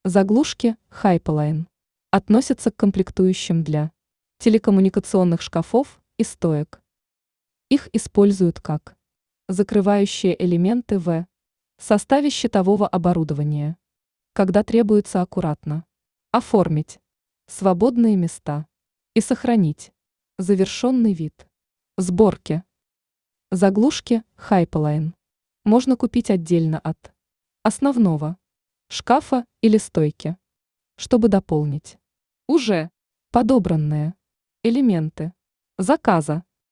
Заглушки Hyperline относятся к комплектующим для телекоммуникационных шкафов и стоек. Их используют как закрывающие элементы в составе щитового оборудования, когда требуется аккуратно оформить свободные места и сохранить завершенный вид сборки. Заглушки Hyperline можно купить отдельно от основного шкафа или стойки, чтобы дополнить уже подобранные элементы заказа.